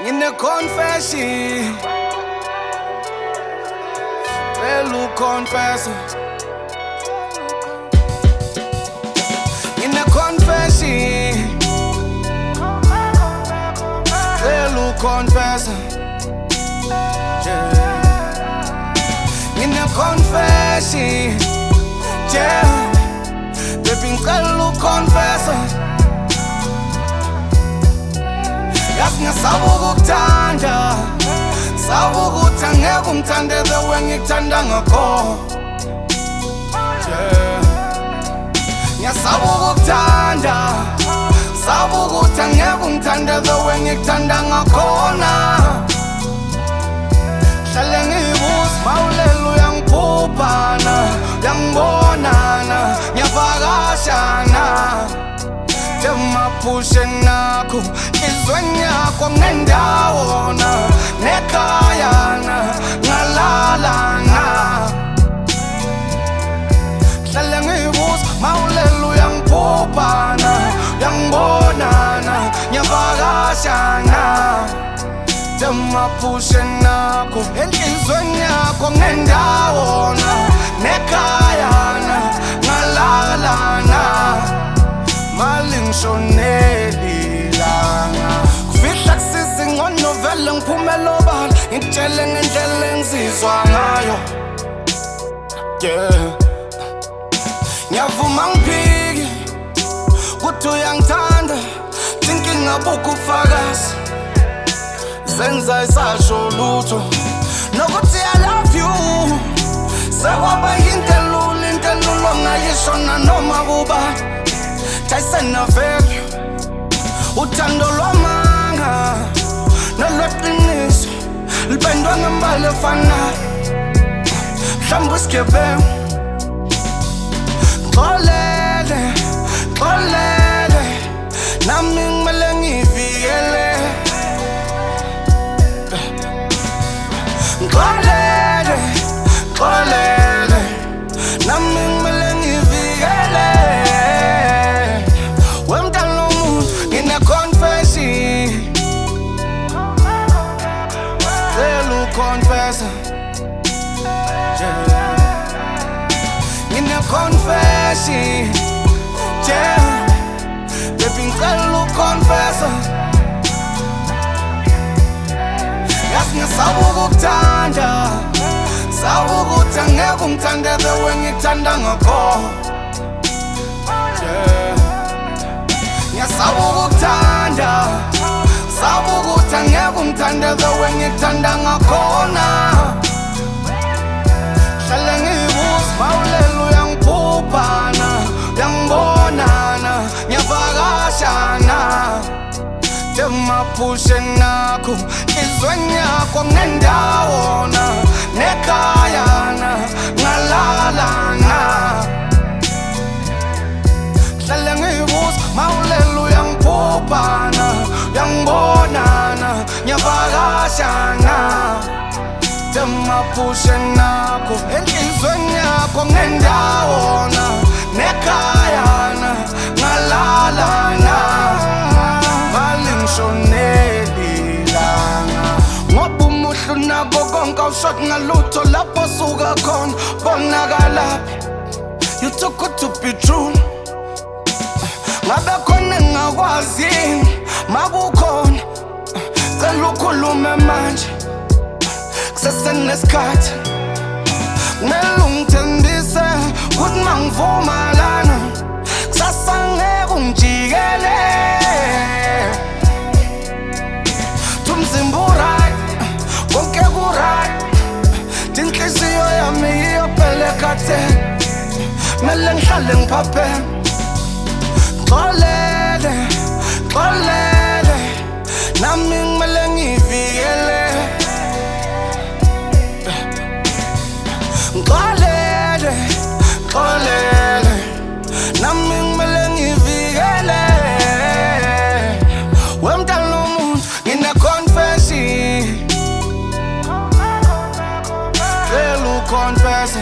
Ngine-confession, cela uconfessa. Ngine-confession, cela uconfessa. Ngine-confession, baby ngicela uconfessa. Yazi ngisaba ukukuthanda, saba ukuthi angeke ungithande the way ngikuthanda ngakho. Ngiyasaba ukukuthanda, saba ukuthi angeke ungithande the way ngikuthanda ngakhona. Hlale ngibuza mawulela uyangiphuphana, uyangibonana, ngiyavakashana. Maphushe nakho izweni yakho ngendawona nekhayana ngalalana. Hlale ngibuza mawulela uyangiphuphana, uyangibonana, ngiyavakashana. Maphushe nakho enhlizweni yakho ngendawona nekhayana ngalalana. Malingishoneli langa kufihla kusisa ingcono vele ngiphumela obala ngitshele ngendlela engizizwa ngayo. Ngiyavuma ngiphike kuthi uyangithanda, inkinga abukho ubufakazi, senza isasho lutho nokuthi I love you sekwaba yinto elula, into elula ongayisho nanoma kubani. Tyson na value, uthando lwamanga nolweqiniso lipendwa ngembala efanayo. Mhlawumbe isigebengu xolele, xolele, nami ngimele ngivikele. Xolele, xolele, nami ngimele ngivikele. Confessa, ngine-confession, baby ngicela uconfessa. Yazi ngisaba ukukuthanda, saba ukuthi angeke ungithande the way ngikuthanda ngakho. Ngiyasaba ukukuthanda, saba ukuthi angeke ungithande the way ngikuthanda ngakhona. Hlale ngibuza mawulela uyangiphuphana, uyangibonana, ngiyavakashana. Maphushe nakho izweni yakho ngendawona nekhayana ngalalana. Hlale ngibuza mawulela uyangiphuphana, uyangibonana, ngiyavakashana. Maphushe nakho enhlizweni yakho ngendawona nekhayana ngalalana. Malingishoneli langa ngoba umuhle unako konke awushoti ngalutho lapho suka khona bonakalaphi. You too good to be true, ngabe khona engingakwazi makukhona. Cela ukhulume manje kusesenesikhathi, kumele ungithembise ukuthi mangivuma lana kusasa ngeke ungijikele. Umzimba uright, konke kuright, inhliziyo yami iyopheleka katheni, kumele ngihlale ngiphapheme. Xolele, xolele, nami ngimele ngivikele. Xolele, xolele, nami ngimele ngivikele. Wemntana womuntu ngine-confession, cela uconfessa.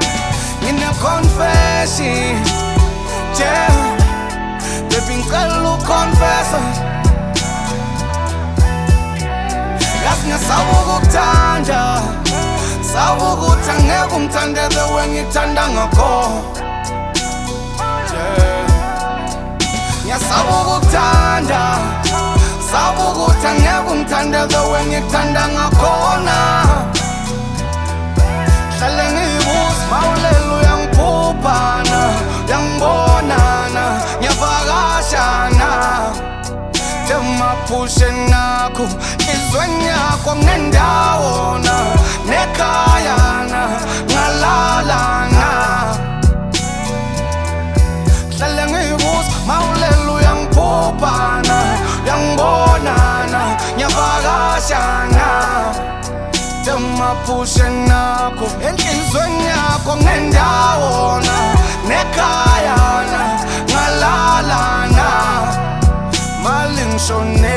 Ngine-confession, baby ngicela ukukonfessa yazi ngisaba ukukuthanda saba ukuthi angeke umthande the way ngithanda ngakhona ngiyasaba ukukuthanda saba ukuthi angeke umthande the way ngithanda ngakhona hlale ngiyibuza mawulele uyangiphuphana uyangibonana ngiyavakashana emaphushen akho izweni yakho ngendawona nekhayana ngalalana hlale ngiyibuza mawulele uyangiphuphana uyangibonana ngiyavakashana emaphushen akho enhlizweni yakho ngendawona nekhayana ngalalana maling shone